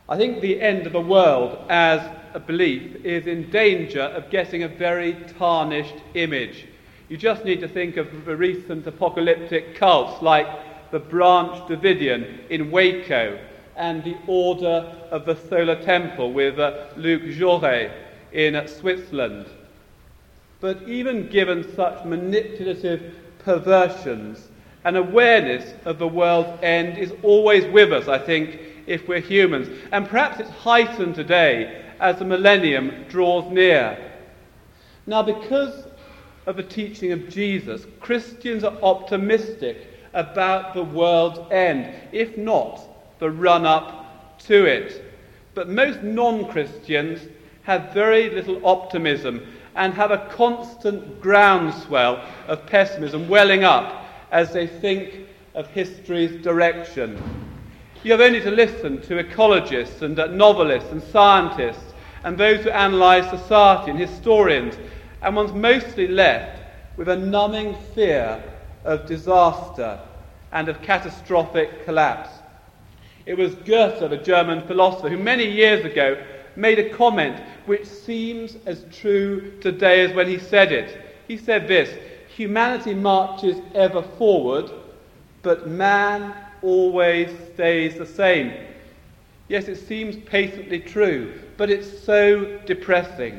I think the end of the world as a belief is in danger of getting a very tarnished image. You just need to think of the recent apocalyptic cults like the Branch Davidian in Waco and the Order of the Solar Temple with Luc Jouret in Switzerland. But even given such manipulative perversions, an awareness of the world's end is always with us, I think, if we're humans. And perhaps it's heightened today as the millennium draws near. Now, because of the teaching of Jesus, Christians are optimistic about the world's end, if not the run-up to it. But most non-Christians have very little optimism and have a constant groundswell of pessimism welling up as they think of history's direction. You have only to listen to ecologists and novelists and scientists and those who analyse society and historians, and one's mostly left with a numbing fear of disaster and of catastrophic collapse. It was Goethe, the German philosopher, who many years ago made a comment which seems as true today as when he said it. He said this: "Humanity marches ever forward, but man always stays the same." Yes, it seems patently true, but it's so depressing.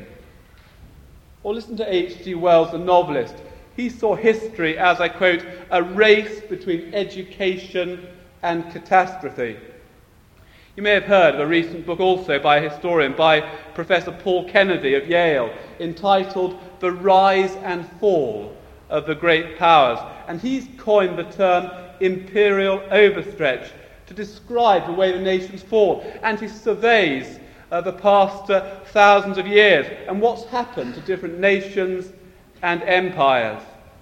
Or listen to H.G. Wells, the novelist. He saw history as, I quote, "a race between education and catastrophe." You may have heard of a recent book also by a historian, by Professor Paul Kennedy of Yale, entitled "The Rise and Fall of the Great Powers." And he's coined the term imperial overstretch to describe the way the nations fall. And he surveys the past thousands of years and what's happened to different nations and empires.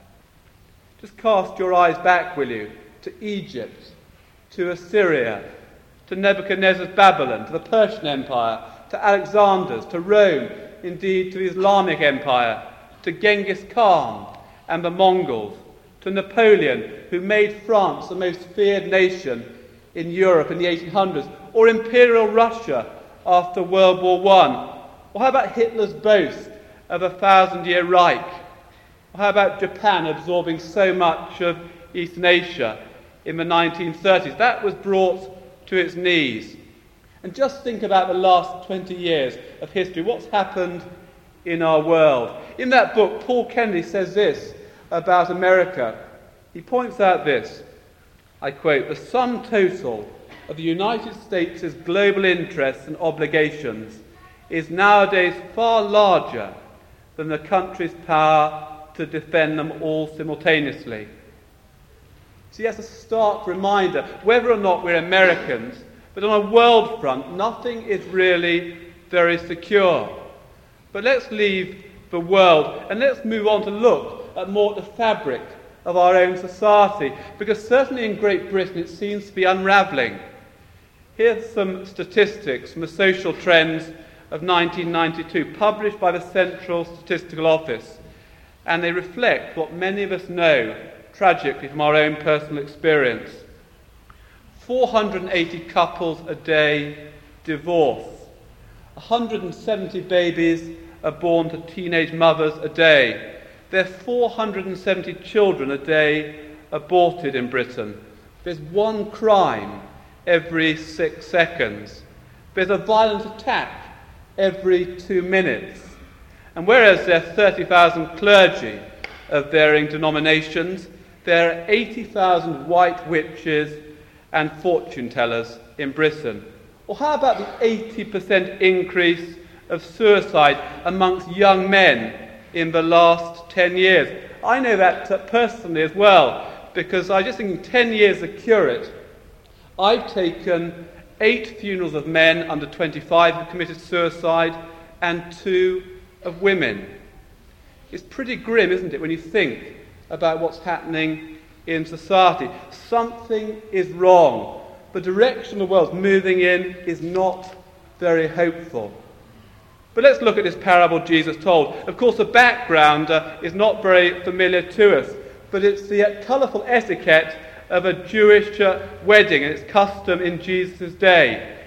Just cast your eyes back, will you, to Egypt, to Assyria, to Nebuchadnezzar's Babylon, to the Persian Empire, to Alexander's, to Rome, indeed to the Islamic Empire, to Genghis Khan and the Mongols, to Napoleon, who made France the most feared nation in Europe in the 1800s, or Imperial Russia after World War I. Or how about Hitler's boast of a 1,000-year Reich? Or how about Japan absorbing so much of Eastern Asia in the 1930s? That was brought to its knees. And just think about the last 20 years of history. What's happened in our world? In that book, Paul Kennedy says this about America. He points out this, I quote, "The sum total of the United States' global interests and obligations is nowadays far larger than the country's power to defend them all simultaneously." See, that's a stark reminder, whether or not we're Americans, but on a world front, nothing is really very secure. But let's leave the world and let's move on to look at more the fabric of our own society, because certainly in Great Britain it seems to be unravelling. Here's some statistics from the social trends of 1992, published by the Central Statistical Office, and they reflect what many of us know tragically from our own personal experience. 480 couples a day divorce. 170 babies are born to teenage mothers a day. There are 470 children a day aborted in Britain. There's one crime every 6 seconds. There's a violent attack every 2 minutes. And whereas there are 30,000 clergy of varying denominations, there are 80,000 white witches and fortune tellers in Britain. Or how about the 80% increase of suicide amongst young men in the last 10 years? I know that personally as well, because I just think in 10 years as a curate, I've taken 8 funerals of men under 25 who committed suicide and 2 of women. It's pretty grim, isn't it, when you think about what's happening in society. Something is wrong. The direction the world's moving in is not very hopeful. But let's look at this parable Jesus told. Of course, the background is not very familiar to us, but it's the colourful etiquette of a Jewish wedding and its custom in Jesus' day.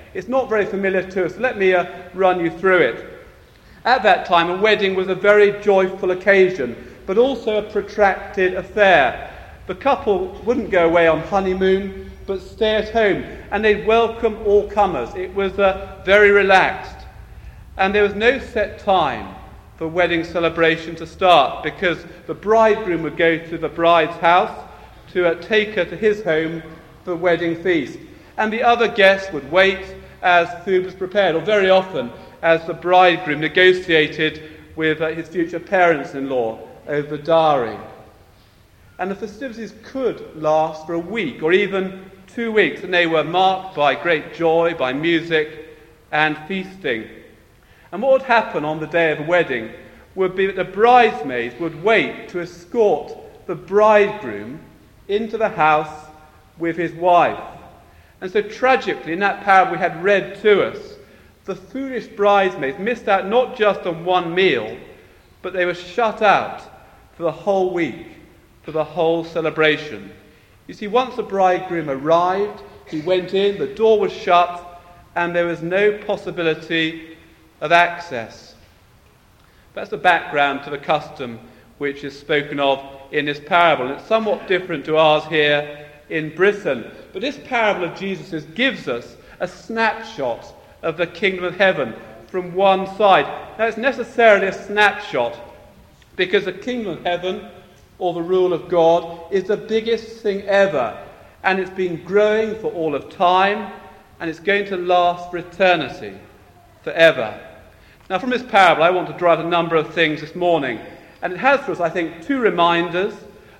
It's not very familiar to us. Let me run you through it. At that time, a wedding was a very joyful occasion, but also a protracted affair. The couple wouldn't go away on honeymoon, but stay at home, and they'd welcome all comers. It was very relaxed, and there was no set time for wedding celebration to start, because the bridegroom would go to the bride's house to take her to his home for the wedding feast, and the other guests would wait as food was prepared, or very often as the bridegroom negotiated with his future parents-in-law over the dowry. And the festivities could last for a week or even 2 weeks, and they were marked by great joy, by music and feasting. And what would happen on the day of the wedding would be that the bridesmaids would wait to escort the bridegroom into the house with his wife. And so tragically, in that parable we had read to us, the foolish bridesmaids missed out not just on one meal, but they were shut out for the whole week, for the whole celebration. You see, once the bridegroom arrived, he went in, the door was shut, and there was no possibility of access. That's the background to the custom which is spoken of in this parable. And it's somewhat different to ours here in Britain. But this parable of Jesus' gives us a snapshot of the kingdom of heaven from one side. Now, it's necessarily a snapshot because the kingdom of heaven, or the rule of God, is the biggest thing ever. And it's been growing for all of time, and it's going to last for eternity, forever. Now, from this parable, I want to drive a number of things this morning. And it has for us, I think, 2 reminders,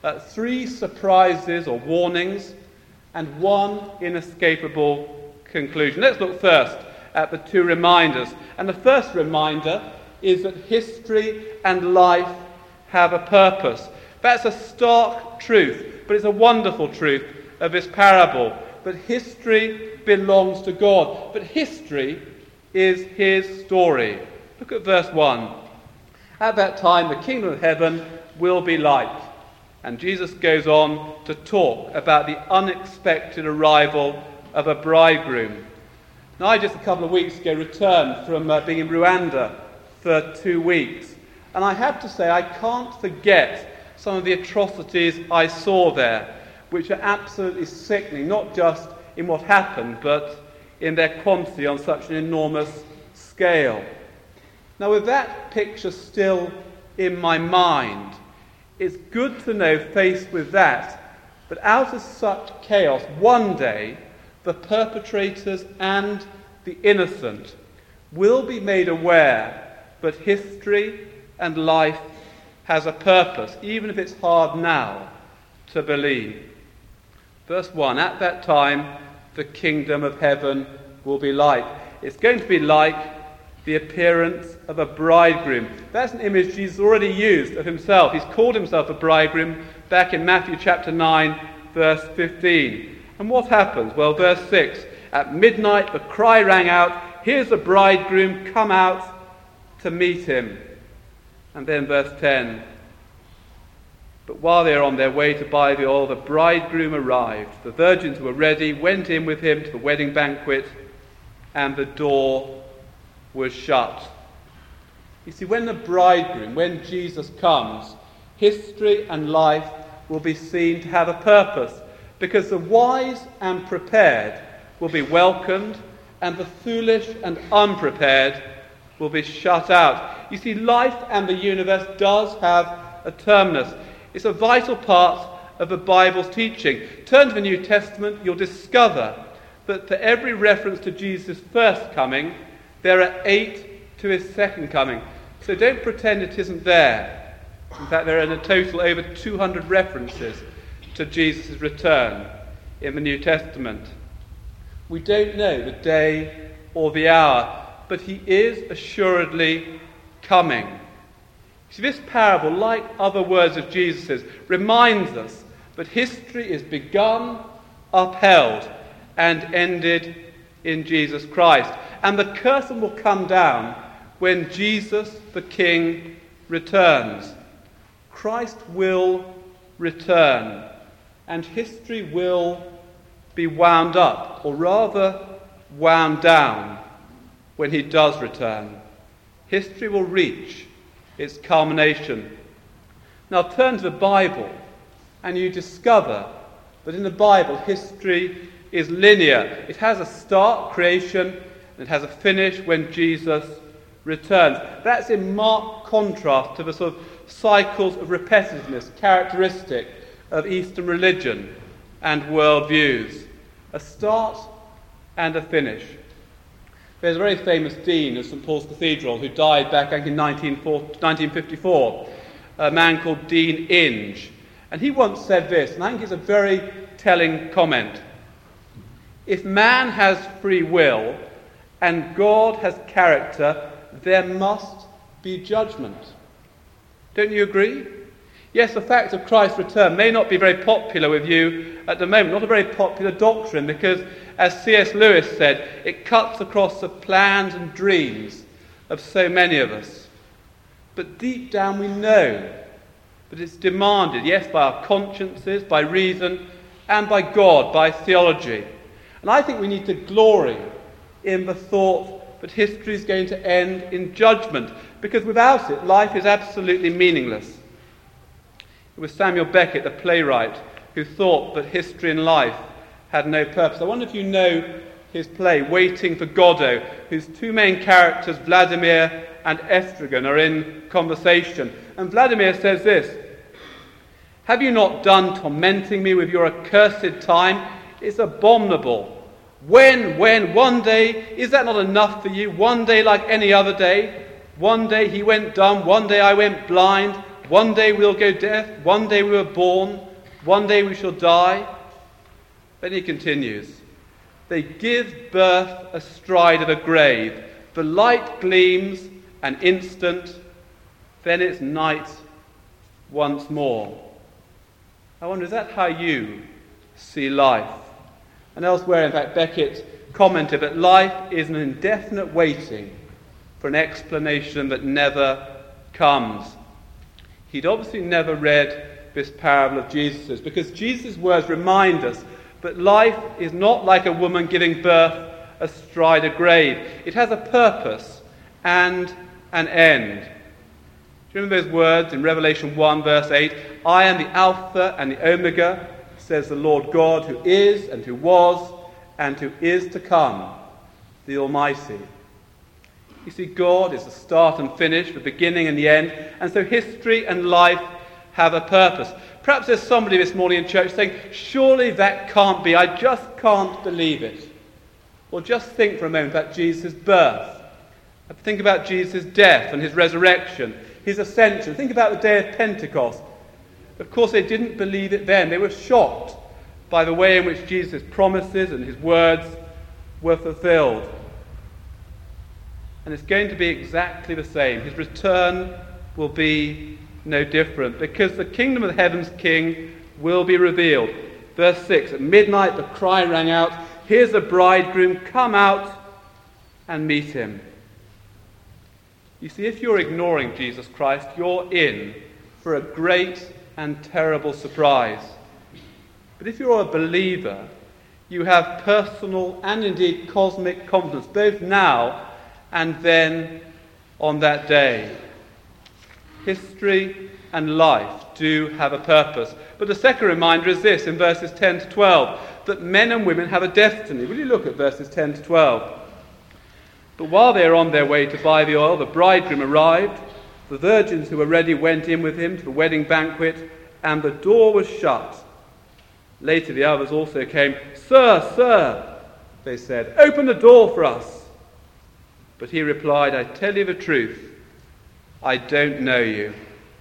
3 surprises or warnings, and 1 inescapable conclusion. Let's look first at the 2 reminders. And the first reminder is that history and life have a purpose. That's a stark truth, but it's a wonderful truth of this parable. That history belongs to God, but history is his story. Look at verse 1. At that time, the kingdom of heaven will be like. And Jesus goes on to talk about the unexpected arrival of a bridegroom. Now, I just a couple of weeks ago returned from being in Rwanda for 2 weeks. And I have to say, I can't forget some of the atrocities I saw there, which are absolutely sickening, not just in what happened, but in their quantity on such an enormous scale. Now, with that picture still in my mind, it's good to know, faced with that out of such chaos, one day, the perpetrators and the innocent will be made aware that history and life has a purpose, even if it's hard now to believe. Verse 1, at that time, the kingdom of heaven will be like. It's going to be like the appearance of a bridegroom. That's an image Jesus already used of himself. He's called himself a bridegroom back in Matthew chapter 9, verse 15. And what happens? Well, verse 6, at midnight the cry rang out, here's the bridegroom, come out to meet him. And then verse 10, but while they are on their way to buy the oil, the bridegroom arrived. The virgins who were ready went in with him to the wedding banquet, and the door was shut. You see, when when Jesus comes, history and life will be seen to have a purpose, because the wise and prepared will be welcomed, and the foolish and unprepared will be shut out. You see, life and the universe does have a terminus. It's a vital part of the Bible's teaching. Turn to the New Testament, you'll discover that for every reference to Jesus' first coming, there are 8 to his second coming. So don't pretend it isn't there. In fact, there are in a total over 200 references to Jesus' return in the New Testament. We don't know the day or the hour, but he is assuredly coming. See, this parable, like other words of Jesus's, reminds us that history is begun, upheld, and ended in Jesus Christ. And the curtain will come down when Jesus, the King, returns. Christ will return, and history will be wound up, or rather wound down when he does return. History will reach its culmination. Now turn to the Bible and you discover that in the Bible history is linear. It has a start, creation, and it has a finish when Jesus returns. That's in marked contrast to the sort of cycles of repetitiveness characteristic of Eastern religion and worldviews. A start and a finish. There's a very famous dean of St Paul's Cathedral who died back in 1954, a man called Dean Inge. And he once said this, and I think it's a very telling comment. If man has free will and God has character, there must be judgment. Don't you agree? Yes, the fact of Christ's return may not be very popular with you at the moment, not a very popular doctrine, because, as C.S. Lewis said, it cuts across the plans and dreams of so many of us. But deep down we know that it's demanded, yes, by our consciences, by reason, and by God, by theology. And I think we need to glory in the thought that history is going to end in judgment, because without it, life is absolutely meaningless. It was Samuel Beckett, the playwright, who thought that history and life had no purpose. I wonder if you know his play, Waiting for Godot, whose two main characters, Vladimir and Estragon, are in conversation. And Vladimir says this, "Have you not done tormenting me with your accursed time? It's abominable. When, one day, is that not enough for you? One day like any other day? One day he went dumb, one day I went blind, one day we'll go deaf, one day we were born, one day we shall die." Then he continues, "They give birth astride of a grave. The light gleams an instant, then it's night once more." I wonder, is that how you see life? And elsewhere, in fact, Beckett commented that life is an indefinite waiting for an explanation that never comes. He'd obviously never read this parable of Jesus's, because Jesus' words remind us that life is not like a woman giving birth astride a grave. It has a purpose and an end. Do you remember those words in Revelation 1 verse 8? "I am the Alpha and the Omega, says the Lord God, who is and who was and who is to come, the Almighty." You see, God is the start and finish, the beginning and the end, and so history and life have a purpose. Perhaps there's somebody this morning in church saying, "Surely that can't be, I just can't believe it." Well, just think for a moment about Jesus' birth. Think about Jesus' death and his resurrection, his ascension. Think about the day of Pentecost. Of course, they didn't believe it then. They were shocked by the way in which Jesus' promises and his words were fulfilled. And it's going to be exactly the same. His return will be no different, because the kingdom of heaven's King will be revealed. Verse 6, "At midnight the cry rang out, 'Here's the bridegroom, come out and meet him.'" You see, if you're ignoring Jesus Christ, you're in for a great and terrible surprise. But if you're a believer, you have personal and indeed cosmic confidence, both now and then on that day. History and life do have a purpose. But the second reminder is this in verses 10 to 12, that men and women have a destiny. Will you look at verses 10 to 12? "But while they are on their way to buy the oil, the bridegroom arrived. The virgins who were ready went in with him to the wedding banquet, and the door was shut. Later the others also came. 'Sir, sir,' they said, 'open the door for us.' But he replied, 'I tell you the truth, I don't know you.'"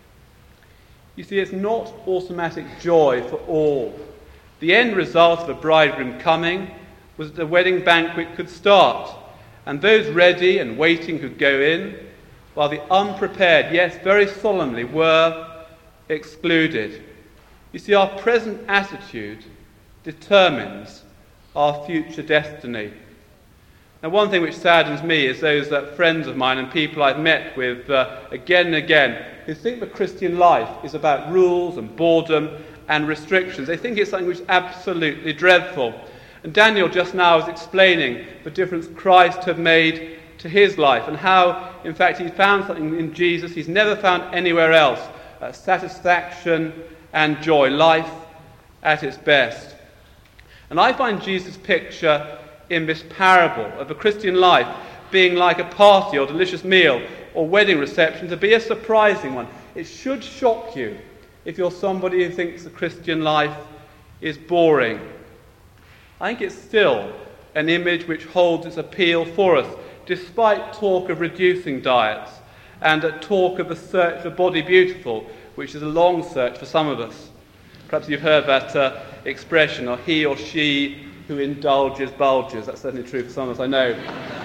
You see, it's not automatic joy for all. The end result of the bridegroom coming was that the wedding banquet could start, and those ready and waiting could go in, while the unprepared, yes, very solemnly, were excluded. You see, our present attitude determines our future destiny. Now, one thing which saddens me is those friends of mine and people I've met with again and again who think the Christian life is about rules and boredom and restrictions. They think it's something which is absolutely dreadful. And Daniel just now was explaining the difference Christ had made to his life and how, in fact, he found something in Jesus he's never found anywhere else, satisfaction and joy, life at its best. And I find Jesus' picture in this parable of the Christian life being like a party or delicious meal or wedding reception to be a surprising one. It should shock you if you're somebody who thinks the Christian life is boring. I think it's still an image which holds its appeal for us, despite talk of reducing diets and talk of the search for body beautiful, which is a long search for some of us. Perhaps you've heard that expression, or he or she who indulges bulges. That's certainly true for some of us, I know.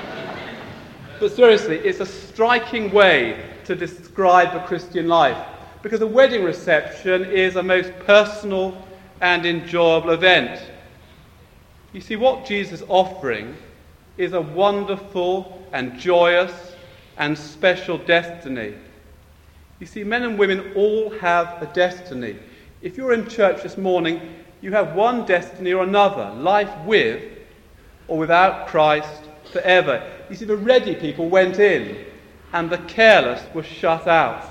But seriously, it's a striking way to describe the Christian life, because a wedding reception is a most personal and enjoyable event. You see, what Jesus is offering is a wonderful and joyous and special destiny. You see, men and women all have a destiny. If you're in church this morning, you have one destiny or another, life with or without Christ forever. You see, the ready people went in and the careless were shut out.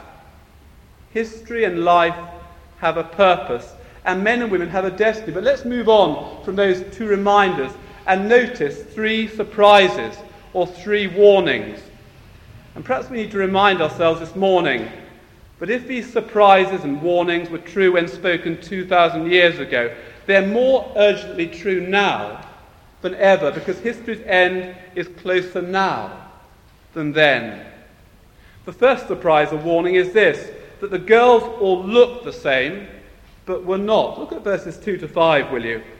History and life have a purpose, and men and women have a destiny. But let's move on from those two reminders and notice three surprises or three warnings. And perhaps we need to remind ourselves this morning that if these surprises and warnings were true when spoken 2,000 years ago, they're more urgently true now than ever, because history's end is closer now than then. The first surprise or warning is this, that the girls all looked the same, but were not. Look at verses 2 to 5, will you?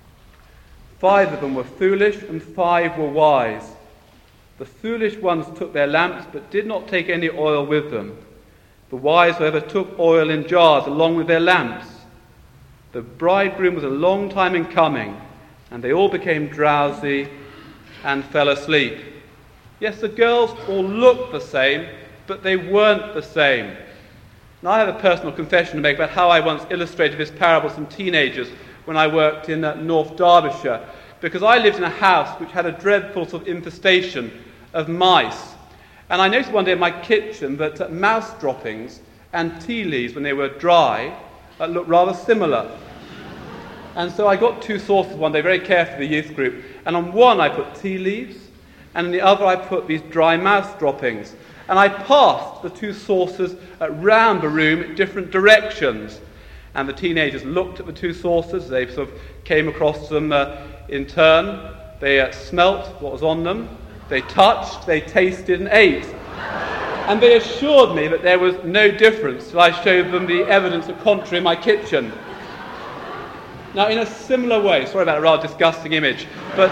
5 of them were foolish, and 5 were wise. The foolish ones took their lamps, but did not take any oil with them. The wise, however, took oil in jars along with their lamps. The bridegroom was a long time in coming, and they all became drowsy and fell asleep. Yes, the girls all looked the same, but they weren't the same. Now, I have a personal confession to make about how I once illustrated this parable to some teenagers when I worked in North Derbyshire, because I lived in a house which had a dreadful sort of infestation of mice. And I noticed one day in my kitchen that mouse droppings and tea leaves, when they were dry, looked rather similar. And so I got 2 saucers one day, very carefully, the youth group, and on one I put tea leaves, and on the other I put these dry mouse droppings. And I passed the 2 saucers round the room in different directions. And the teenagers looked at the 2 saucers, they sort of came across them in turn, they smelt what was on them, they touched, they tasted and ate. And they assured me that there was no difference till I showed them the evidence of contrary in my kitchen. Now, in a similar way, sorry about a rather disgusting image, but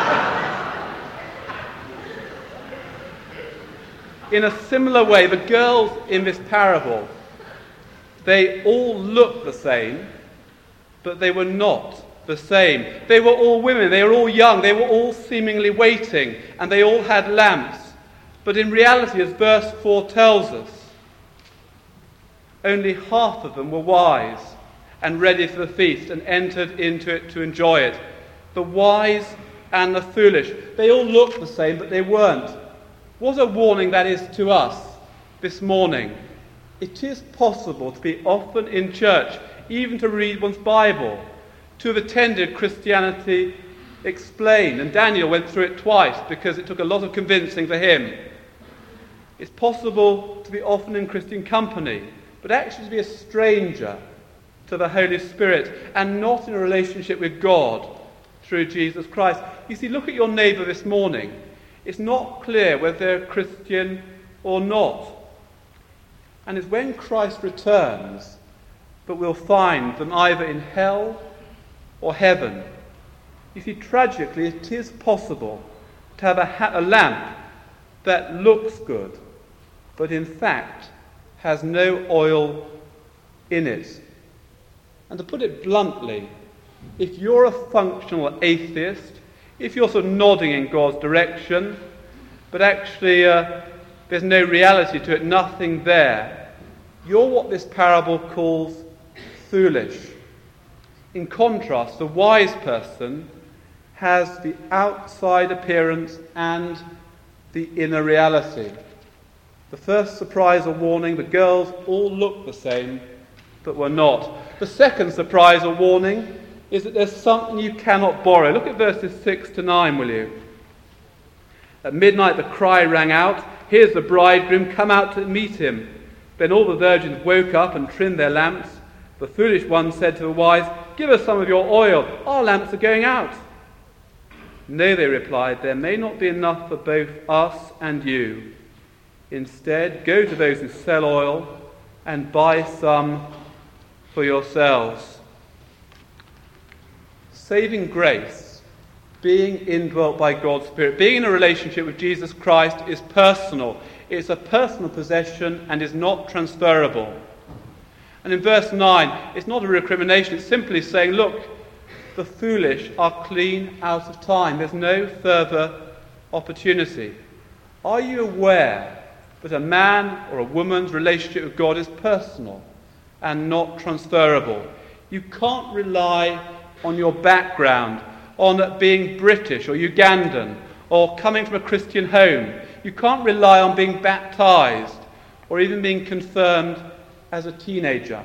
in a similar way, the girls in this parable, they all looked the same, but they were not the same. They were all women, they were all young, they were all seemingly waiting, and they all had lamps. But in reality, as verse 4 tells us, only half of them were wise and ready for the feast and entered into it to enjoy it. The wise and the foolish. They all looked the same, but they weren't. What a warning that is to us this morning. It is possible to be often in church, even to read one's Bible, to have attended Christianity Explained. And Daniel went through it twice because it took a lot of convincing for him. It's possible to be often in Christian company, but actually to be a stranger to the Holy Spirit and not in a relationship with God through Jesus Christ. You see, look at your neighbour this morning. It's not clear whether they're Christian or not. And it's when Christ returns that we'll find them either in hell or heaven. You see, tragically, it is possible to have a lamp that looks good, but in fact has no oil in it. And to put it bluntly, if you're a functional atheist, if you're sort of nodding in God's direction, but actually there's no reality to it, nothing there, you're what this parable calls foolish. In contrast, the wise person has the outside appearance and the inner reality. The first surprise or warning, the girls all look the same, but were not. The second surprise or warning is that there's something you cannot borrow. Look at verses 6 to 9, will you? At midnight the cry rang out, "Here's the bridegroom, come out to meet him." Then all the virgins woke up and trimmed their lamps. The foolish one said to the wise, "Give us some of your oil, our lamps are going out." "No," they replied, "there may not be enough for both us and you. Instead, go to those who sell oil and buy some for yourselves." Saving grace, being indwelt by God's Spirit, being in a relationship with Jesus Christ is personal. It's a personal possession and is not transferable. And in verse 9, it's not a recrimination, it's simply saying, look, the foolish are clean out of time. There's no further opportunity. Are you aware that a man or a woman's relationship with God is personal and not transferable? You can't rely on your background, on being British or Ugandan or coming from a Christian home. You can't rely on being baptized or even being confirmed as a teenager.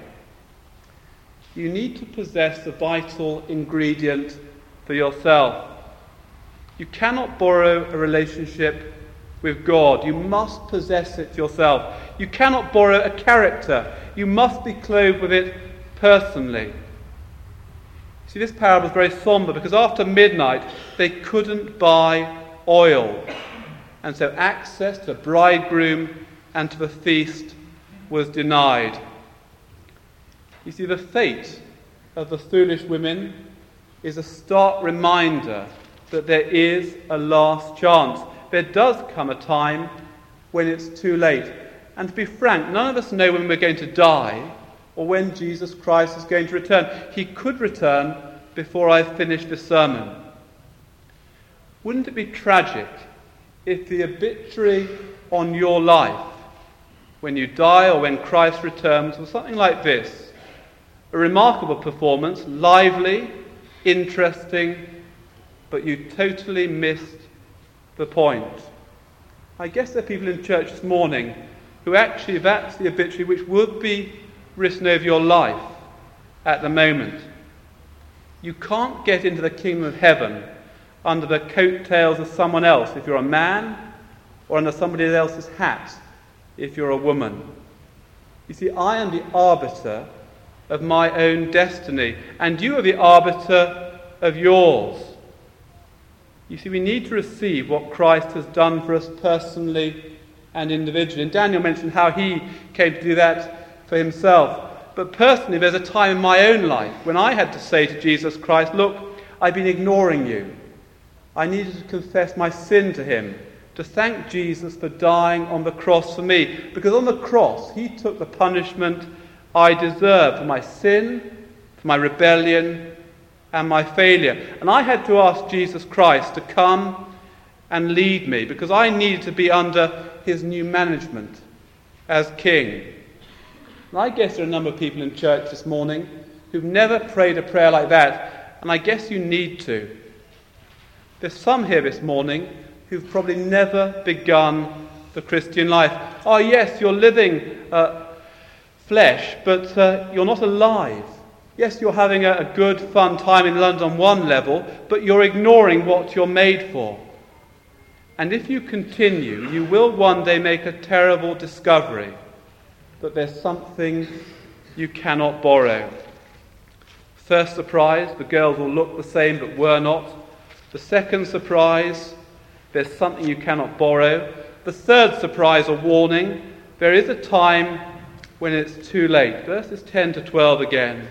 You need to possess the vital ingredient for yourself. You cannot borrow a relationship with God. You must possess it yourself. You cannot borrow a character. You must be clothed with it personally. See, this parable is very somber because after midnight they couldn't buy oil. And so access to the bridegroom and to the feast was denied. You see, the fate of the foolish women is a stark reminder that there is a last chance. There does come a time when it's too late. And to be frank, none of us know when we're going to die or when Jesus Christ is going to return. He could return before I finish this sermon. Wouldn't it be tragic if the obituary on your life, when you die or when Christ returns, was something like this? A remarkable performance, lively, interesting, but you totally missed the point. I guess there are people in church this morning who actually, that's the obituary which would be written over your life at the moment. You can't get into the kingdom of heaven under the coattails of someone else if you're a man, or under somebody else's hat if you're a woman. You see, I am the arbiter of my own destiny, and you are the arbiter of yours. You see, we need to receive what Christ has done for us personally and individually. And Daniel mentioned how he came to do that for himself. But personally, there's a time in my own life when I had to say to Jesus Christ, look, I've been ignoring you. I needed to confess my sin to him, to thank Jesus for dying on the cross for me. Because on the cross, he took the punishment I deserved for my sin, for my rebellion, and my failure. And I had to ask Jesus Christ to come and lead me, because I needed to be under his new management as king. And I guess there are a number of people in church this morning who've never prayed a prayer like that, and I guess you need to. There's some here this morning who've probably never begun the Christian life. Oh yes, you're living flesh, but you're not alive. Yes, you're having a good, fun time in London on one level, but you're ignoring what you're made for. And if you continue, you will one day make a terrible discovery that there's something you cannot borrow. First surprise, the girls will look the same but were not. The second surprise, there's something you cannot borrow. The third surprise or warning, there is a time when it's too late. Verses 10 to 12 again.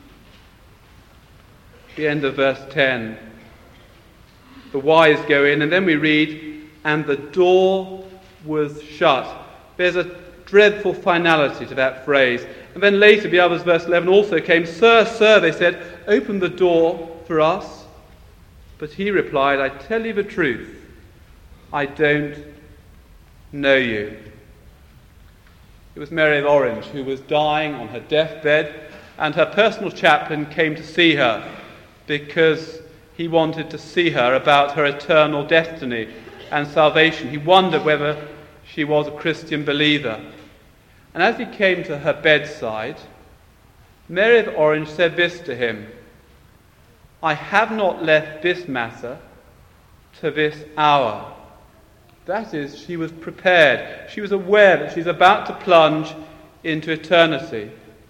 The end of verse 10. The wise go in, and then we read, and the door was shut. There's a dreadful finality to that phrase. And then later, the others, verse 11, also came. Sir, sir, they said, open the door for us. But he replied, I tell you the truth, I don't know you. It was Mary of Orange who was dying on her deathbed, and her personal chaplain came to see her because He wanted to see her about her eternal destiny and salvation. He wondered whether she was a Christian believer. And as he came to her bedside, Mary of Orange said this to him, "I have not left this matter to this hour." That is, she was prepared. She was aware that she's about to plunge into eternity.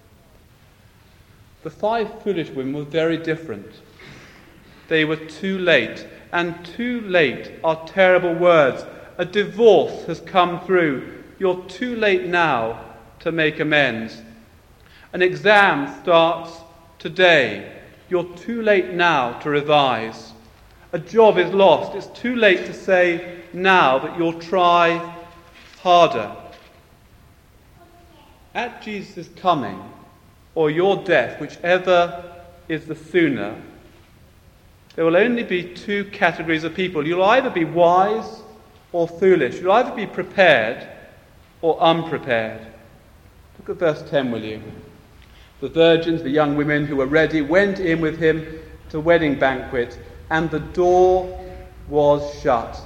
The 5 foolish women were very different. They were too late, and too late are terrible words. A divorce has come through. You're too late now to make amends. An exam starts today. You're too late now to revise. A job is lost. It's too late to say now that you'll try harder. At Jesus' coming, or your death, whichever is the sooner, there will only be 2 categories of people. You'll either be wise or foolish. You'll either be prepared or unprepared. Look at verse 10, will you? The virgins, the young women who were ready, went in with him to the wedding banquet, and the door was shut.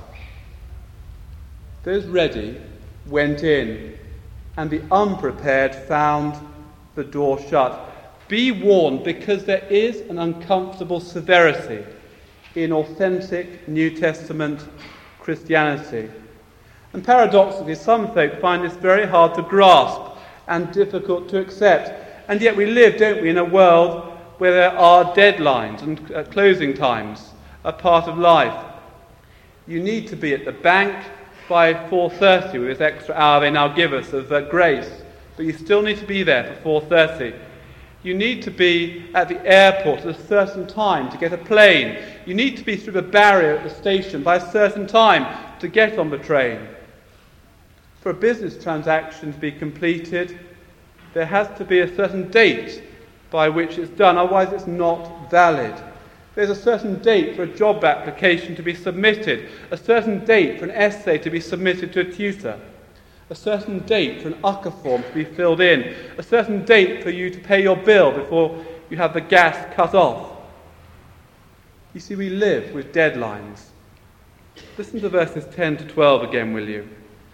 Those ready went in, and the unprepared found the door shut. Be warned, because there is an uncomfortable severity in authentic New Testament Christianity. And paradoxically, some folk find this very hard to grasp and difficult to accept. And yet we live, don't we, in a world where there are deadlines and closing times, a part of life. You need to be at the bank by 4:30 with this extra hour they now give us of grace, but you still need to be there for 4:30. You need to be at the airport at a certain time to get a plane. You need to be through the barrier at the station by a certain time to get on the train. For a business transaction to be completed, there has to be a certain date by which it's done, otherwise it's not valid. There's a certain date for a job application to be submitted, a certain date for an essay to be submitted to a tutor, a certain date for an UCA form to be filled in, a certain date for you to pay your bill before you have the gas cut off. You see, we live with deadlines. Listen to verses 10 to 12 again, will you?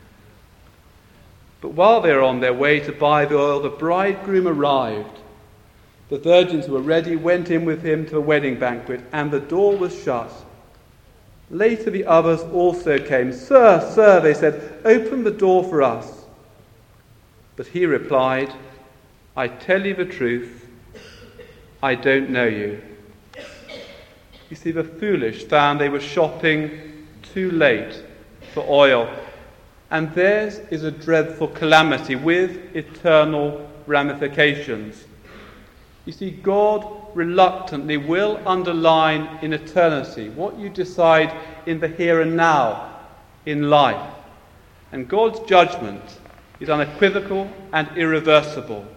But while they were on their way to buy the oil, the bridegroom arrived. The virgins who were ready went in with him to the wedding banquet, and the door was shut. Later the others also came. "Sir, sir," they said, "open the door for us." But he replied, "I tell you the truth, I don't know you." You see, the foolish found they were shopping too late for oil. And theirs is a dreadful calamity with eternal ramifications. You see, God reluctantly will underline in eternity what you decide in the here and now in life. And God's judgment is unequivocal and irreversible.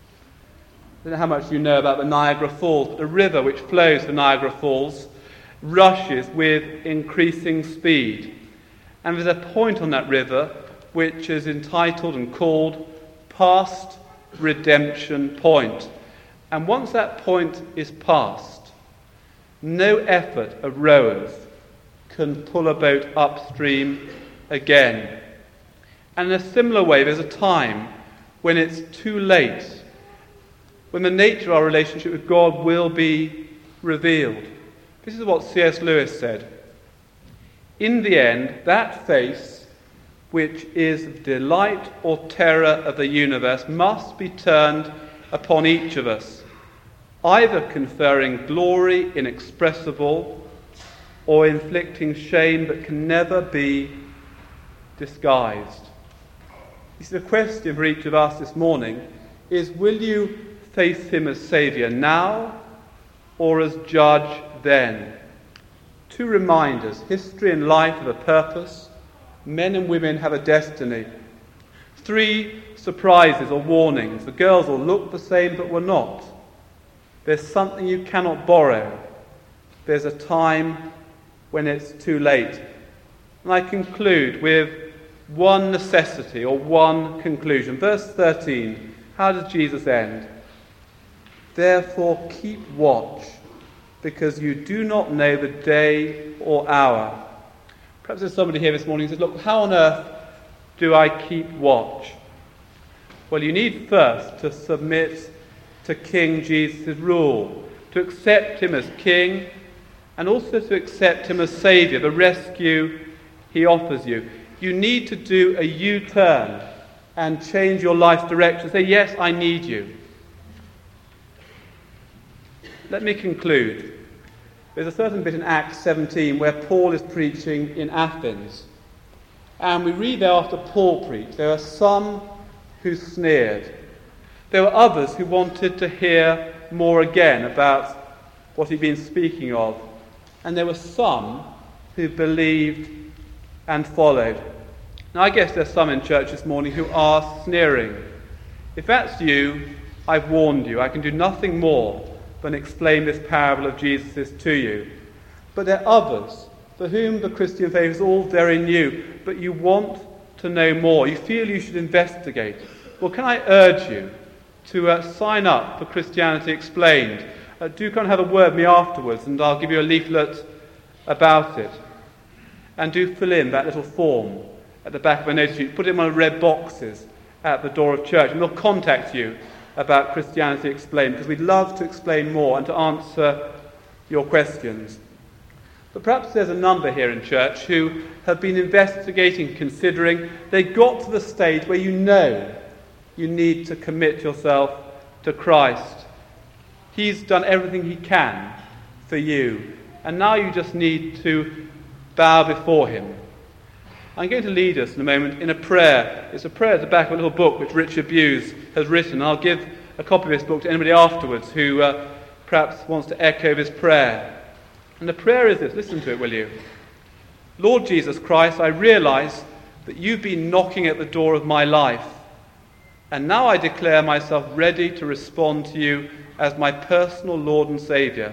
I don't know how much you know about the Niagara Falls, but the river which flows the Niagara Falls rushes with increasing speed. And there's a point on that river which is entitled and called Past Redemption Point. And once that point is passed, no effort of rowers can pull a boat upstream again. And in a similar way, there's a time when it's too late, when the nature of our relationship with God will be revealed. This is what C.S. Lewis said. In the end, that face, which is delight or terror of the universe, must be turned upon each of us, either conferring glory inexpressible or inflicting shame that can never be disguised. You see, the question for each of us this morning is, will you face him as Saviour now or as Judge then? 2 reminders: history and life have a purpose. Men and women have a destiny. 3 surprises or warnings. The girls will look the same but will not. There's something you cannot borrow. There's a time when it's too late. And I conclude with one necessity or one conclusion. Verse 13, how does Jesus end? Therefore keep watch, because you do not know the day or hour. Perhaps there's somebody here this morning who says, look, how on earth do I keep watch? Well, you need first to submit to King Jesus' rule, to accept him as king, and also to accept him as saviour, the rescue he offers you. You need to do a U-turn and change your life's direction. Say, yes, I need you. Let me conclude. There's a certain bit in Acts 17 where Paul is preaching in Athens. And we read there after Paul preached, there were some who sneered. There were others who wanted to hear more again about what he'd been speaking of. And there were some who believed and followed. Now I guess there's some in church this morning who are sneering. If that's you, I've warned you. I can do nothing more than explain this parable of Jesus to you. But there are others for whom the Christian faith is all very new, but you want to know more. You feel you should investigate. Well, can I urge you to sign up for Christianity Explained? Do come and have a word with me afterwards, and I'll give you a leaflet about it. And do fill in that little form at the back of a notice sheet. Put it in one of the red boxes at the door of church, and we'll contact you about Christianity Explained, because we'd love to explain more and to answer your questions. But perhaps there's a number here in church who have been investigating, considering. They got to the stage where you know you need to commit yourself to Christ. He's done everything he can for you, and now you just need to bow before him. I'm going to lead us in a moment in a prayer. It's a prayer at the back of a little book which Richard Buse has written. I'll give a copy of this book to anybody afterwards who perhaps wants to echo this prayer. And the prayer is this. Listen to it, will you? Lord Jesus Christ, I realise that you've been knocking at the door of my life, and now I declare myself ready to respond to you as my personal Lord and Saviour.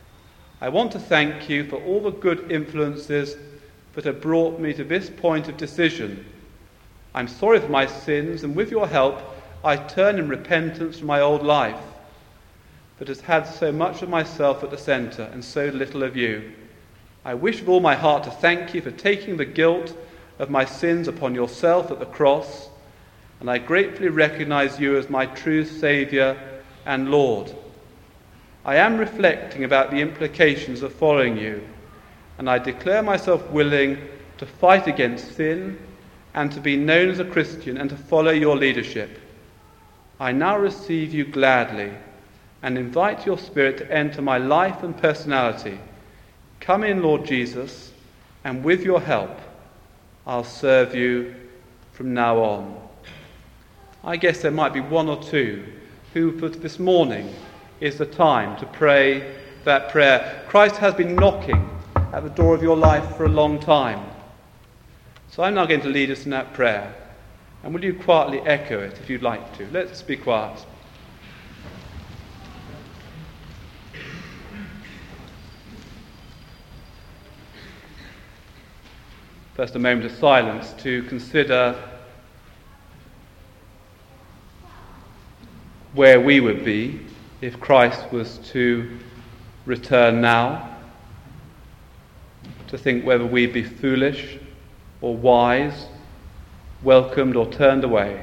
I want to thank you for all the good influences that have brought me to this point of decision. I'm sorry for my sins, and with your help, I turn in repentance from my old life that has had so much of myself at the centre and so little of you. I wish with all my heart to thank you for taking the guilt of my sins upon yourself at the cross, and I gratefully recognise you as my true Saviour and Lord. I am reflecting about the implications of following you, and I declare myself willing to fight against sin and to be known as a Christian and to follow your leadership. I now receive you gladly and invite your Spirit to enter my life and personality. Come in, Lord Jesus, and with your help, I'll serve you from now on. I guess there might be one or two who, for this morning, is the time to pray that prayer. Christ has been knocking at the door of your life for a long time. So I'm now going to lead us in that prayer. And will you quietly echo it if you'd like to? Let's be quiet. First, a moment of silence to consider where we would be if Christ was to return now, to think whether we'd be foolish or wise, welcomed or turned away.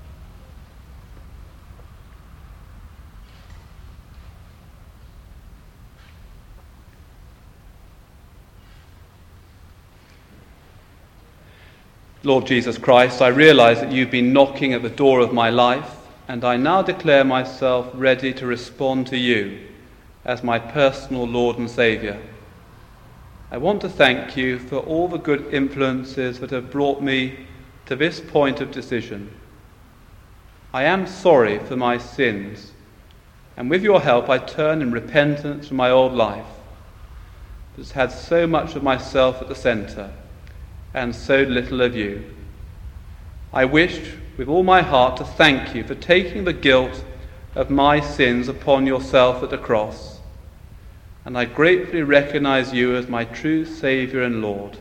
Lord Jesus Christ, I realise that you've been knocking at the door of my life, and I now declare myself ready to respond to you as my personal Lord and Saviour. I want to thank you for all the good influences that have brought me to this point of decision. I am sorry for my sins, and with your help I turn in repentance from my old life that has had so much of myself at the centre and so little of you. I wish with all my heart to thank you for taking the guilt of my sins upon yourself at the cross, and I gratefully recognise you as my true Saviour and Lord.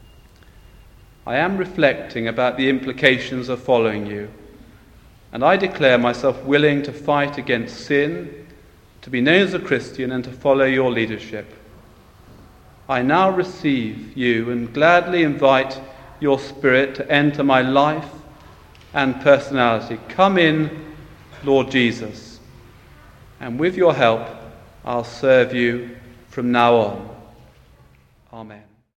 I am reflecting about the implications of following you, and I declare myself willing to fight against sin, to be known as a Christian and to follow your leadership. I now receive you and gladly invite your Spirit to enter my life and personality. Come in, Lord Jesus, and with your help, I'll serve you from now on. Amen.